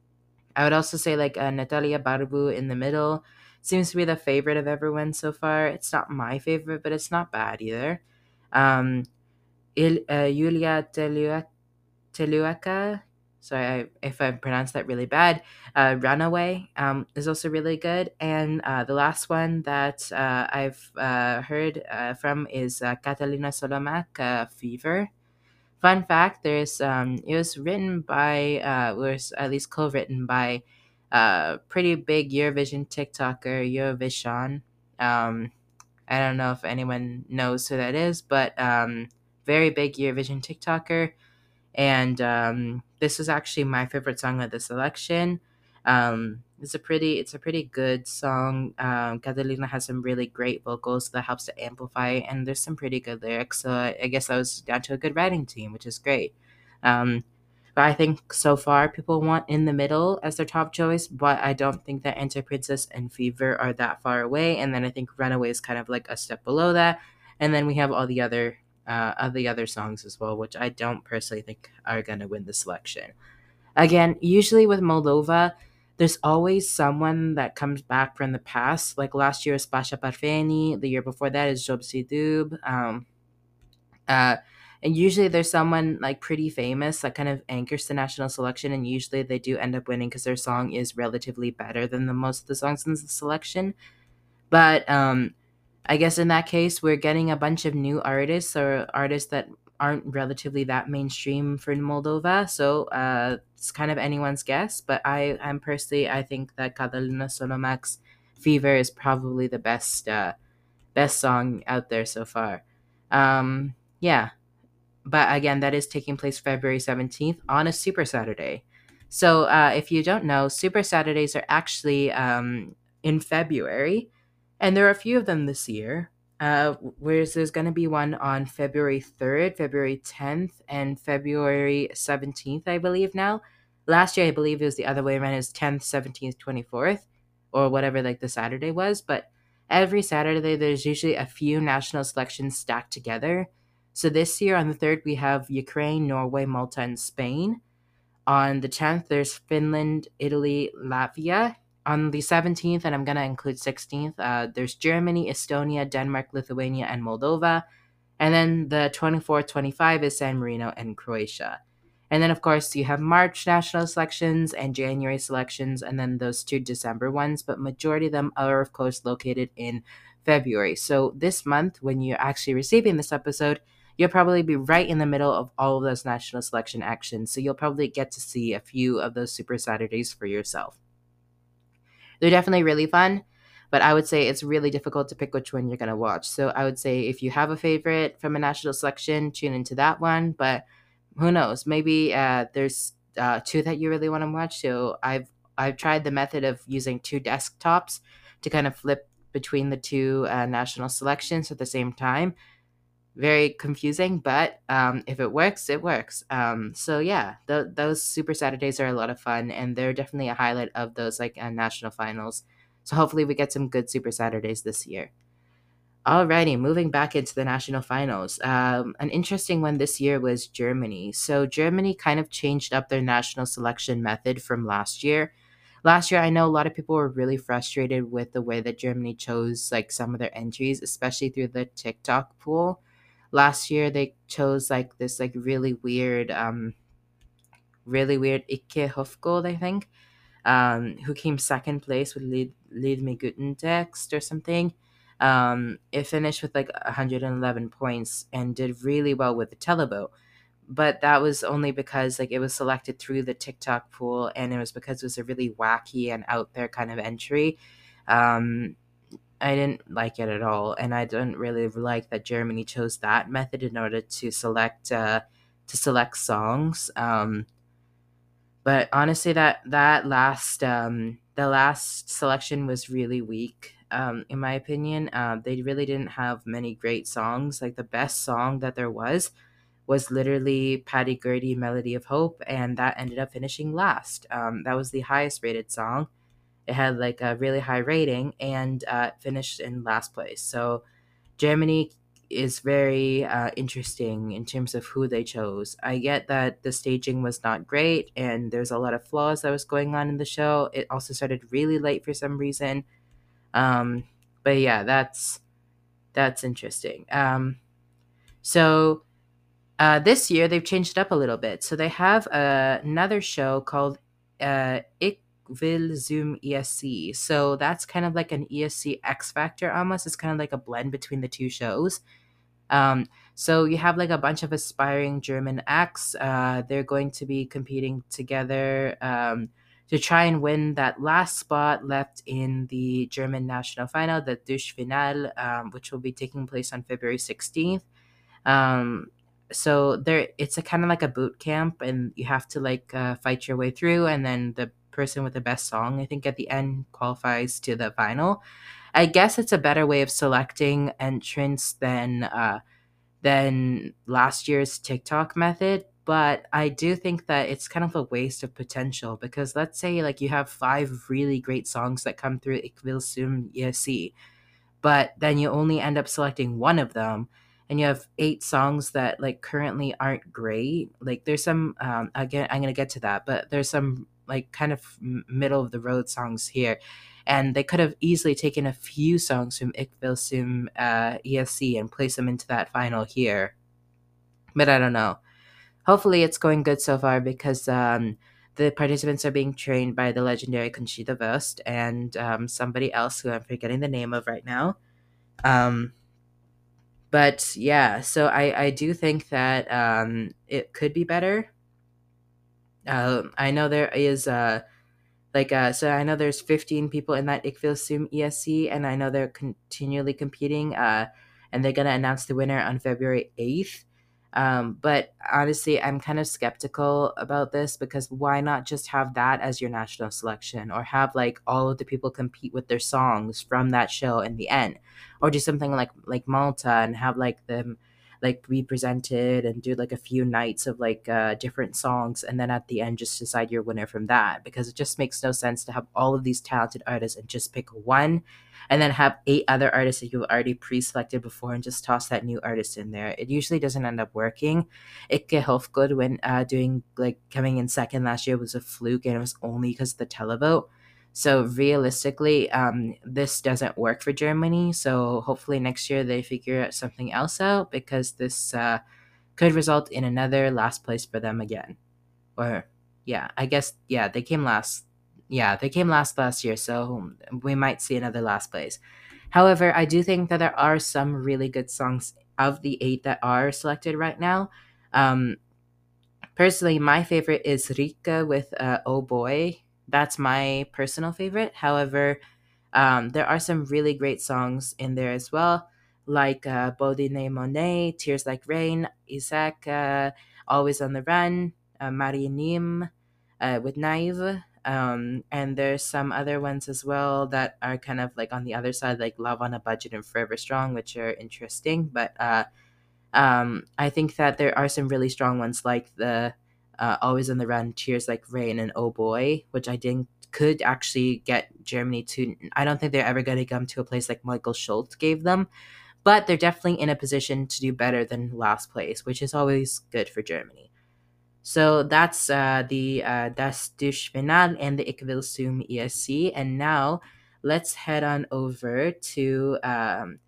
I would also say like uh, Natalia Barbu in the middle seems to be the favorite of everyone so far. It's not my favorite, but it's not bad either. Um, Il, uh, Yulia Telua- Teluaka, sorry I, if I pronounced that really bad, uh, Runaway um, is also really good. And uh, the last one that uh, I've uh, heard uh, from is uh, Catalina Solomac, uh, Fever. Fun fact: There's um, it was written by uh, was at least co-written by uh, pretty big Eurovision TikToker Eurovision. Um, I don't know if anyone knows who that is, but um, very big Eurovision TikToker, and um, this was actually my favorite song of the selection. Um, it's a pretty, it's a pretty good song. Um, Catalina has some really great vocals that helps to amplify, and there's some pretty good lyrics. So I, I guess I was down to a good writing team, which is great. Um, but I think so far people want In the Middle as their top choice, but I don't think that Enter Princess and Fever are that far away. And then I think Runaway is kind of like a step below that. And then we have all the other uh, of the other songs as well, which I don't personally think are going to win the selection. Again, usually with Moldova, there's always someone that comes back from the past. Like last year is Pasha Parfeni, the year before that is Job Sidub. Um, uh, and usually there's someone like pretty famous that kind of anchors the national selection, and usually they do end up winning because their song is relatively better than the most of the songs in the selection. But um, I guess in that case, we're getting a bunch of new artists or artists that aren't relatively that mainstream for Moldova. So uh, it's kind of anyone's guess. But I, I'm personally, I think that Catalina Solomac's Fever is probably the best, uh, best song out there so far. Um, yeah, but again, that is taking place February seventeenth on a Super Saturday. So uh, if you don't know, Super Saturdays are actually um, in February, and there are a few of them this year. Uh, whereas there's going to be one on February third, February tenth, and February seventeenth, I believe now. Last year, I believe it was the other way around. It was tenth, seventeenth, twenty-fourth, or whatever like the Saturday was. But every Saturday, there's usually a few national selections stacked together. So this year on the third, we have Ukraine, Norway, Malta, and Spain. On the tenth, there's Finland, Italy, Latvia. On the seventeenth, and I'm going to include sixteenth, uh, there's Germany, Estonia, Denmark, Lithuania, and Moldova. And then the twenty-fourth, twenty-fifth is San Marino and Croatia. And then, of course, you have March national selections and January selections, and then those two December ones. But majority of them are, of course, located in February. So this month, when you're actually receiving this episode, you'll probably be right in the middle of all of those national selection actions. So you'll probably get to see a few of those Super Saturdays for yourself. They're definitely really fun, but I would say it's really difficult to pick which one you're going to watch. So I would say if you have a favorite from a national selection, tune into that one. But who knows? Maybe uh, there's uh, two that you really want to watch. So I've I've tried the method of using two desktops to kind of flip between the two uh, national selections at the same time. Very confusing, but um, if it works, it works. Um, so yeah, th- those Super Saturdays are a lot of fun, and they're definitely a highlight of those like uh, national finals. So hopefully we get some good Super Saturdays this year. Alrighty, moving back into the national finals. Um, an interesting one this year was Germany. So Germany kind of changed up their national selection method from last year. Last year, I know a lot of people were really frustrated with the way that Germany chose like some of their entries, especially through the TikTok pool. Last year, they chose like this like really weird, um, really weird Ikke Hofgold, I think, um, who came second place with Lead, Lead Me Guten Text or something. Um, it finished with like one hundred eleven points and did really well with the Telebo. but that was only because like it was selected through the TikTok pool, and it was because it was a really wacky and out there kind of entry. Um, I didn't like it at all, and I didn't really like that Germany chose that method in order to select uh, to select songs. Um, but honestly, that that last um, the last selection was really weak, um, in my opinion. Uh, they really didn't have many great songs. Like the best song that there was was literally Paddy Gurdy, Melody of Hope, and that ended up finishing last. Um, that was the highest rated song. It had like a really high rating and uh, finished in last place. So Germany is very uh, interesting in terms of who they chose. I get that the staging was not great and there's a lot of flaws that was going on in the show. It also started really late for some reason. Um, but yeah, that's that's interesting. Um, so uh, this year they've changed it up a little bit. So they have uh, another show called uh, Ik Will Zoom E S C. So that's kind of like an E S C X Factor almost. It's kind of like a blend between the two shows. Um, so you have like a bunch of aspiring German acts. Uh, they're going to be competing together um, to try and win that last spot left in the German national final, the Durchfinale, um, which will be taking place on February sixteenth. Um, so there, it's a kind of like a boot camp, and you have to like uh, fight your way through, and then the person with the best song, I think, at the end qualifies to the final. I guess it's a better way of selecting entrants than uh, than last year's TikTok method. But I do think that it's kind of a waste of potential because let's say like you have five really great songs that come through Ik Wil Zoom E S C, but then you only end up selecting one of them, and you have eight songs that like currently aren't great. Like there's some um again, I'm gonna get to that, but there's some like kind of m- middle of the road songs here, and they could have easily taken a few songs from Ik Wil Zoom uh, E S C and placed them into that final here. But I don't know. Hopefully it's going good so far because um the participants are being trained by the legendary Conchita Wurst and um, somebody else who I'm forgetting the name of right now. Um, but yeah, so I I do think that um it could be better. Um, I know there is uh like uh so I know there's fifteen people in that Ikvilsum E S C, and I know they're continually competing uh and they're gonna announce the winner on February eighth. Um, but honestly, I'm kind of skeptical about this because why not just have that as your national selection or have like all of the people compete with their songs from that show in the end, or do something like like Malta and have like them like be presented and do like a few nights of like uh, different songs, and then at the end just decide your winner from that, because it just makes no sense to have all of these talented artists and just pick one and then have eight other artists that you've already pre-selected before and just toss that new artist in there. It usually doesn't end up working. Ikke Hofgood, when uh, doing like coming in second last year, was a fluke, and it was only because of the televote. So realistically, um, this doesn't work for Germany. So hopefully next year they figure something else out, because this uh, could result in another last place for them again. Or yeah, I guess yeah they came last. Yeah, they came last last year, so we might see another last place. However, I do think that there are some really good songs of the eight that are selected right now. Um, Personally, my favorite is Rika with uh, Oh Boy. That's my personal favorite. However, um, there are some really great songs in there as well, like uh, Bodine Monet, Tears Like Rain, Isaac, uh, Always on the Run, uh, Marianim uh, with Naive. Um, and there's some other ones as well that are kind of like on the other side, like Love on a Budget and Forever Strong, which are interesting. But uh, um, I think that there are some really strong ones like the uh, Always on the Run, Tears Like Rain, and Oh Boy, which I think could actually get Germany to. I don't think they're ever going to come to a place like Michael Schultz gave them, but they're definitely in a position to do better than last place, which is always good for Germany. So that's uh, the uh, Das Durchfinal and the Ich Will Zoom E S C. And now let's head on over to um,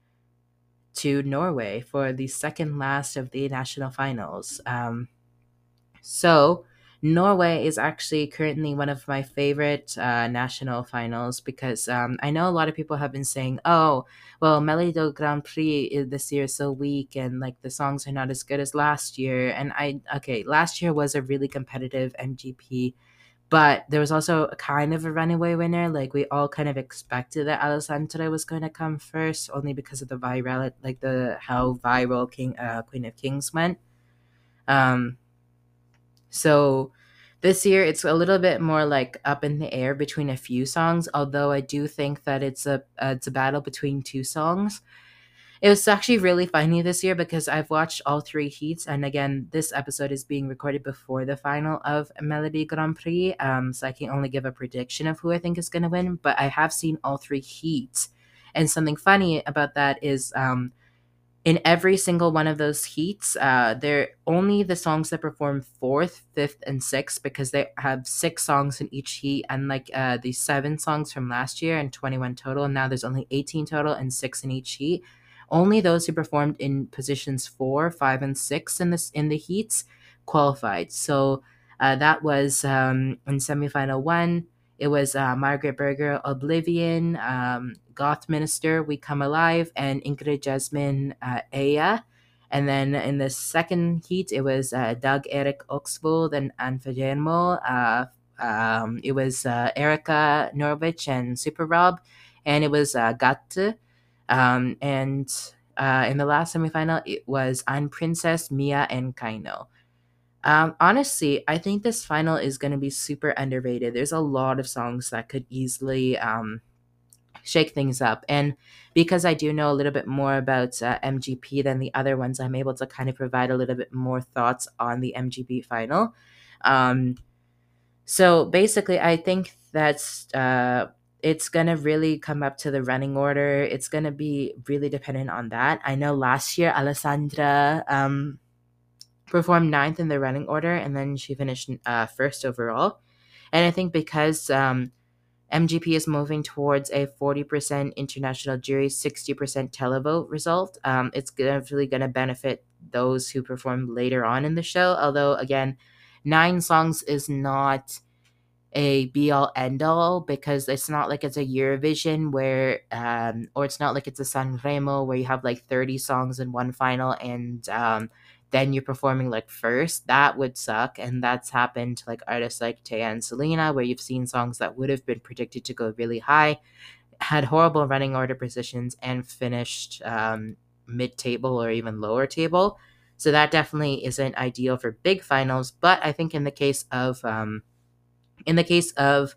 to Norway for the second last of the national finals. Um, so Norway is actually currently one of my favorite uh, national finals because um, I know a lot of people have been saying, "Oh, well, Melody Grand Prix is, this year is so weak, and like the songs are not as good as last year." And I, okay, last year was a really competitive M G P, but there was also a kind of a runaway winner. Like we all kind of expected that Alessandra was going to come first, only because of the viral, like the how viral King uh, Queen of Kings went. Um, so this year it's a little bit more like up in the air between a few songs. Although I do think that it's a uh, it's a battle between two songs. It was actually really funny this year because I've watched all three heats, and again, this episode is being recorded before the final of Melody Grand Prix, um, so I can only give a prediction of who I think is going to win. But I have seen all three heats, and something funny about that is um, in every single one of those heats, uh, they're only the songs that perform fourth, fifth, and sixth because they have six songs in each heat, unlike uh, the seven songs from last year and twenty-one total. And now there's only eighteen total and six in each heat. Only those who performed in positions four, five, and six in this in the heats qualified. So uh, that was um, in semifinal one. It was uh, Margaret Berger, Oblivion, um, Goth Minister, We Come Alive, and Ingrid Jasmine, uh, Aya. And then in the second heat, it was uh, Doug Eric Oxbold and Anfajermo. Uh, um, it was uh, Erica Norvich and Super Rob. And it was uh, Gatte. Um, and uh, in the last semifinal, it was Anne Princess, Mia, and Kaino. Um, honestly, I think this final is going to be super underrated. There's a lot of songs that could easily um, shake things up. And because I do know a little bit more about uh, M G P than the other ones, I'm able to kind of provide a little bit more thoughts on the M G P final. Um, so basically, I think that's uh, it's gonna really come up to the running order. It's gonna be really dependent on that. I know last year Alessandra um, performed ninth in the running order, and then she finished uh, first overall. And I think because um, M G P is moving towards a forty percent international jury, sixty percent televote result, um, it's gonna, really going to benefit those who perform later on in the show. Although, again, nine songs is not a be all end all because it's not like it's a Eurovision where, um, or it's not like it's a Sanremo where you have like thirty songs in one final and um, then you're performing like first. That would suck. And that's happened to like artists like Taya and Selena, where you've seen songs that would have been predicted to go really high, had horrible running order positions, and finished um, mid table or even lower table. So that definitely isn't ideal for big finals. But I think in the case of, um, in the case of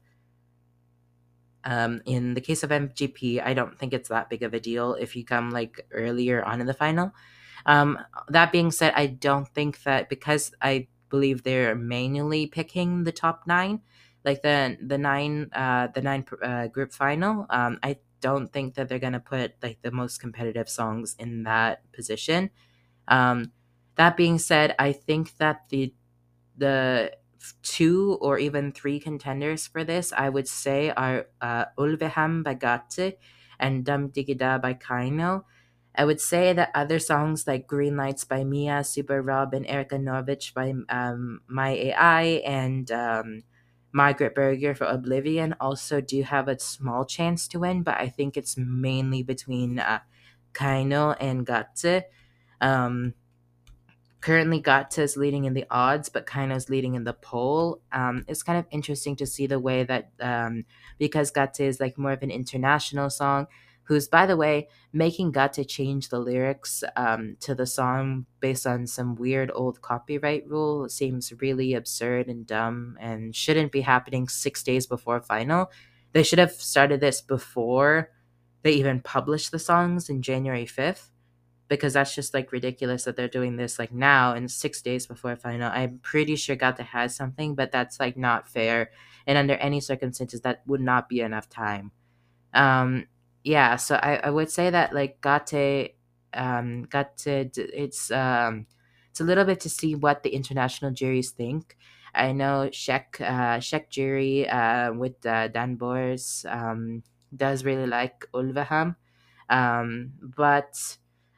um, in the case of M G P, I don't think it's that big of a deal if you come like earlier on in the final. Um, that being said, I don't think that because I believe they're manually picking the top nine, like the the nine uh, the nine uh, group final. Um, I don't think that they're gonna put like the most competitive songs in that position. Um, that being said, I think that the the two or even three contenders for this, I would say, are uh, Ulveham by Gatte and Dum Digida by Kaino. I would say that other songs like Green Lights by Mia, Super Rob, and Erica Norvich by um, My A I, and um, Margaret Berger for Oblivion also do have a small chance to win, but I think it's mainly between uh, Kaino and Gatte. Um, Currently, Gatta is leading in the odds, but Kaino's leading in the poll. Um, it's kind of interesting to see the way that um, because Gatta is like more of an international song, who's, by the way, making Gatta change the lyrics um, to the song based on some weird old copyright rule seems really absurd and dumb and shouldn't be happening six days before final. They should have started this before they even published the songs in January fifth, because that's just like ridiculous that they're doing this like now and six days before final. I'm pretty sure Gata has something, but that's like not fair. And under any circumstances, that would not be enough time. Um, yeah, so I, I would say that like Gate, um, Gate, it's um, it's a little bit to see what the international juries think. I know Czech, uh, Czech jury uh, with uh, Dan Bors um, does really like Ulveham, um, but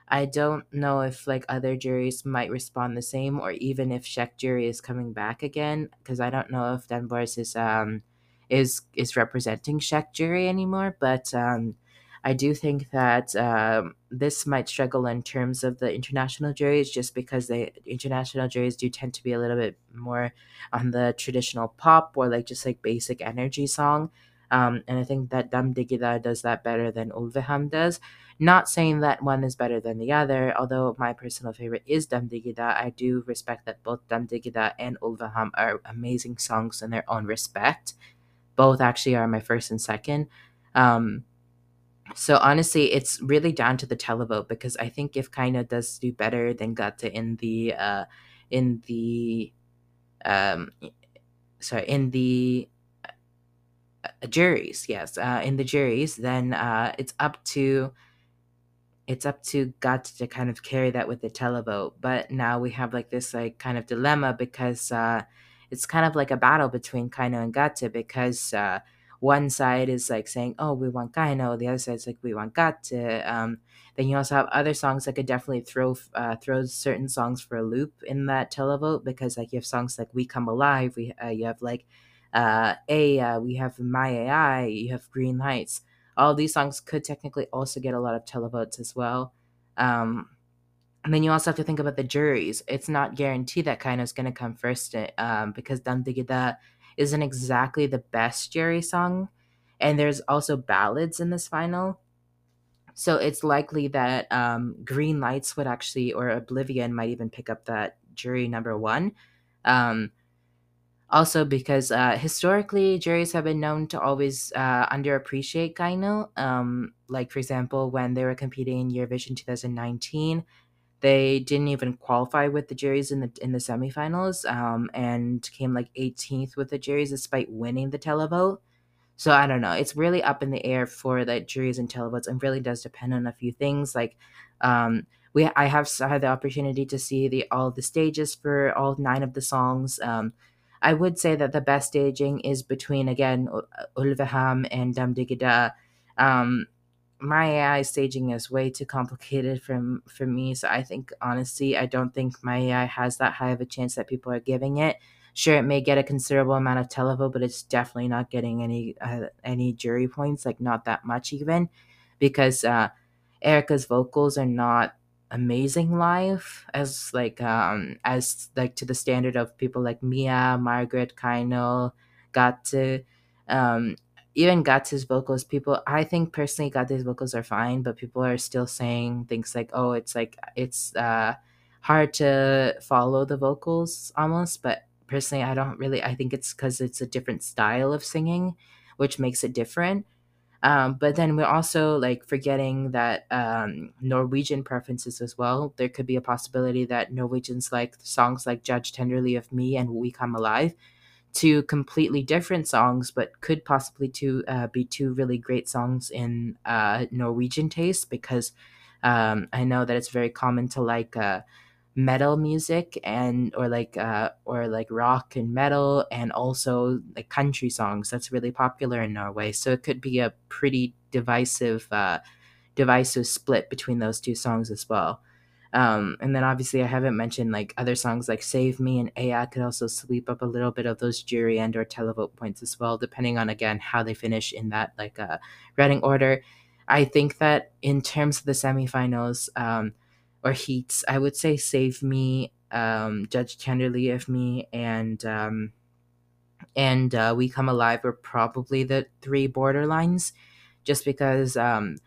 I don't know if like other juries might respond the same, or even if Czech jury is coming back again, because I don't know if Dan Boris is um is is representing Czech jury anymore. But um, I do think that um, this might struggle in terms of the international juries, just because the international juries do tend to be a little bit more on the traditional pop or like just like basic energy song. Um, and I think that Dam Digida does that better than Ulveham does. Not saying that one is better than the other, although my personal favorite is Dam Digida. I do respect that both Dam Digida and Ulveham are amazing songs in their own respect. Both actually are my first and second. Um, so honestly, it's really down to the televote, because I think if Kaino does do better than Gata in the uh, in the um, sorry in the uh, juries, yes, uh, in the juries, then uh, it's up to it's up to God to kind of carry that with the televote. But now we have like this like kind of dilemma, because uh, it's kind of like a battle between Kaino and Gatte, because uh, one side is like saying, "Oh, we want Kaino," the other side is like, "We want Gatte." Um, then you also have other songs that could definitely throw uh, throw certain songs for a loop in that televote, because like you have songs like "We Come Alive," we uh, you have like uh, "A," uh, we have "My A I," you have "Green Lights." All these songs could technically also get a lot of televotes as well. Um, and then you also have to think about the juries. It's not guaranteed that Kaino is going to come first, uh, um, because Dam Digida isn't exactly the best jury song. And there's also ballads in this final. So it's likely that um, Green Lights would actually, or Oblivion might even pick up that jury number one. Um, Also, because uh, historically, juries have been known to always uh, underappreciate Kaino. Um, like, for example, when they were competing in Eurovision twenty nineteen, they didn't even qualify with the juries in the in the semifinals, um, and came like eighteenth with the juries despite winning the televote. So I don't know. It's really up in the air for the juries and televotes, and really does depend on a few things. Like, um, we I have s- had the opportunity to see the all the stages for all nine of the songs. Um, I would say that the best staging is between again U- Ulveham and Dam Digida. Um, my A I staging is way too complicated for for me. So I think honestly, I don't think my A I has that high of a chance that people are giving it. Sure, it may get a considerable amount of televote, but it's definitely not getting any uh, any jury points, like not that much even, because uh, Erica's vocals are not amazing live as like um as like to the standard of people like Mia, Margaret, Kaino, Gatte, um even Gatte's vocals. People, I think personally, Gatte's vocals are fine, but people are still saying things like, "Oh, it's like it's uh hard to follow the vocals almost." But personally, I don't really. I think it's because it's a different style of singing, which makes it different. Um, but then we're also like forgetting that um, Norwegian preferences as well. There could be a possibility that Norwegians like songs like "Judge Tenderly of Me" and "We Come Alive," two completely different songs, but could possibly to uh, be two really great songs in uh, Norwegian taste, because um, I know that it's very common to like uh, metal music, and or like uh, or like rock and metal, and also like country songs. That's really popular in Norway. So it could be a pretty divisive uh, divisive split between those two songs as well. Um, and then obviously I haven't mentioned like other songs like Save Me and A I could also sweep up a little bit of those jury and or televote points as well, depending on again how they finish in that like uh running order. I think that in terms of the semifinals, um, or heats, I would say Save Me, um, Judge Tenderly of Me, and um, and uh, We Come Alive are probably the three borderlines, just because um,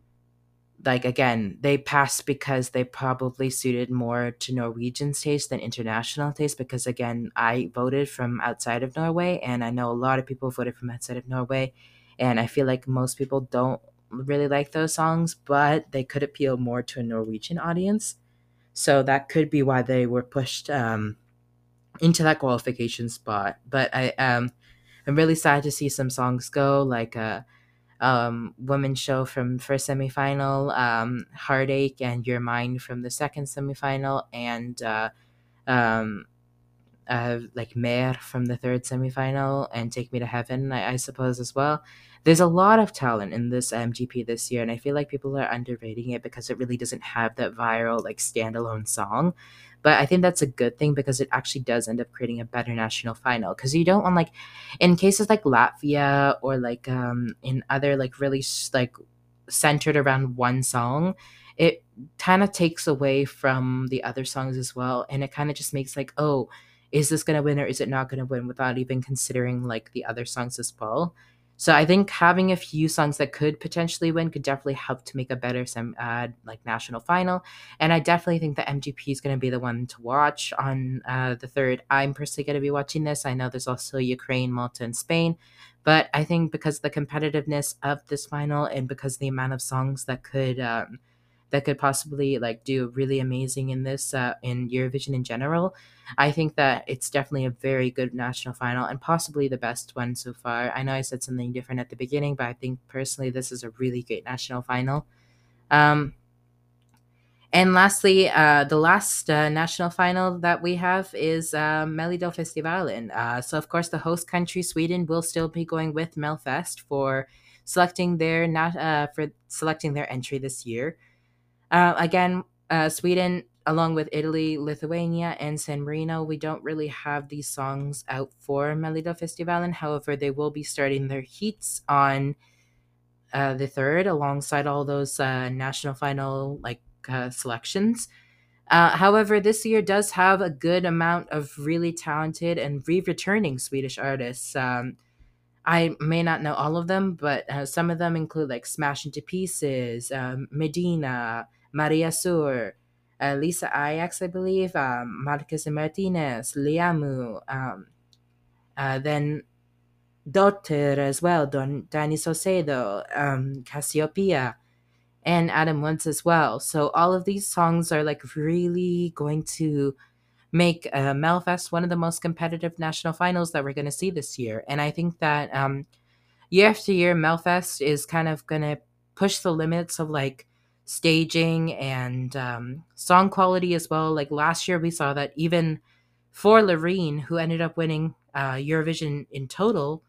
like again they passed because they probably suited more to Norwegian's taste than international taste, because again I voted from outside of Norway, and I know a lot of people voted from outside of Norway, and I feel like most people don't really like those songs, but they could appeal more to a Norwegian audience. So that could be why they were pushed um, into that qualification spot. But I um I'm really sad to see some songs go, like uh um, women's show from first semifinal, um, Heartache and Your Mind from the second semifinal, and uh, um, uh, like Mer from the third semifinal and Take Me to Heaven, I, I suppose, as well. There's a lot of talent in this M G P this year, and I feel like people are underrating it because it really doesn't have that viral, like, standalone song. But I think that's a good thing because it actually does end up creating a better national final. Because you don't want, like, in cases like Latvia or like um in other like really s- like centered around one song, it kind of takes away from the other songs as well, and it kind of just makes like, oh, is this gonna win or is it not gonna win, without even considering like the other songs as well. So I think having a few songs that could potentially win could definitely help to make a better sem- uh, like national final. And I definitely think the M G P is going to be the one to watch on uh, the third. I'm personally going to be watching this. I know there's also Ukraine, Malta, and Spain. But I think because of the competitiveness of this final and because of the amount of songs that could um, that could possibly like do really amazing in this uh, in Eurovision in general, I think that it's definitely a very good national final and possibly the best one so far. I know I said something different at the beginning, but I think personally this is a really great national final. Um, and lastly, uh, the last uh, national final that we have is uh, Melodifestivalen. Uh, so, of course, the host country, Sweden, will still be going with Melfest for selecting their na- uh, for selecting their entry this year. Uh, again, uh, Sweden, along with Italy, Lithuania, and San Marino, we don't really have these songs out for Melodifestivalen. However, they will be starting their heats on uh, the third, alongside all those uh, national final like uh, selections. Uh, however, this year does have a good amount of really talented and re-returning Swedish artists. Um, I may not know all of them, but uh, some of them include like Smash Into Pieces, um, Medina, Maria Sur, uh, Lisa Ajax, I believe, um, Marcus and Martinez, Liamu, um, uh, then Dotter as well, Don Danny Saucedo, um, Cassiopeia, and Adam Woods as well. So all of these songs are like really going to make uh, Melfest one of the most competitive national finals that we're going to see this year. And I think that um, year after year, Melfest is kind of going to push the limits of like staging and um, song quality as well. Like last year, we saw that even for Loreen, who ended up winning uh, Eurovision in total,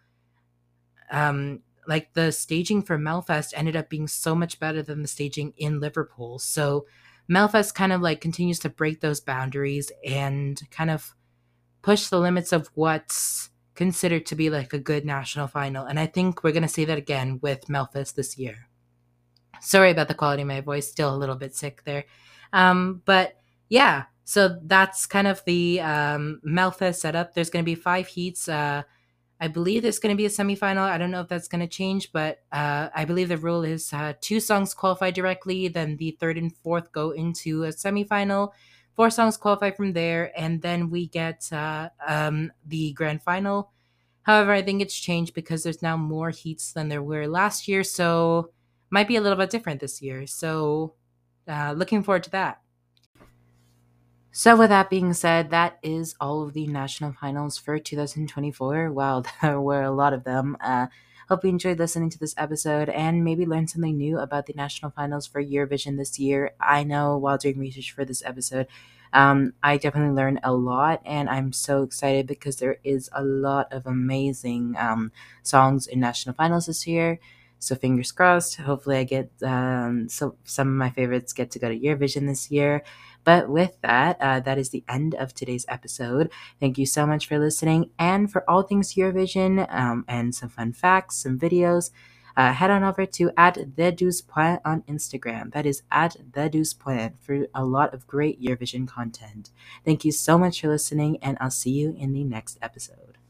um, like the staging for Melfest ended up being so much better than the staging in Liverpool. So Melfest kind of like continues to break those boundaries and kind of push the limits of what's considered to be like a good national final. And I think we're going to see that again with Melfest this year. Sorry about the quality of my voice, still a little bit sick there. Um, but yeah, so that's kind of the um, Melfest setup. There's going to be five heats. Uh, I believe there's going to be a semifinal. I don't know if that's going to change, but uh, I believe the rule is uh, two songs qualify directly, then the third and fourth go into a semifinal. Four songs qualify from there, and then we get uh, um, the grand final. However, I think it's changed because there's now more heats than there were last year, so might be a little bit different this year. So, uh, looking forward to that. So, with that being said, that is all of the national finals for two thousand twenty-four. Wow, there were a lot of them. Uh, hope you enjoyed listening to this episode and maybe learned something new about the national finals for Eurovision this year. I know while doing research for this episode, um, I definitely learned a lot, and I'm so excited because there is a lot of amazing um, songs in national finals this year. So fingers crossed. Hopefully, I get um, so some of my favorites get to go to Eurovision this year. But with that, uh, that is the end of today's episode. Thank you so much for listening. And for all things Eurovision um, and some fun facts, some videos, uh, head on over to at the Deuce Point on Instagram. That is at the Deuce Point for a lot of great Eurovision content. Thank you so much for listening, and I'll see you in the next episode.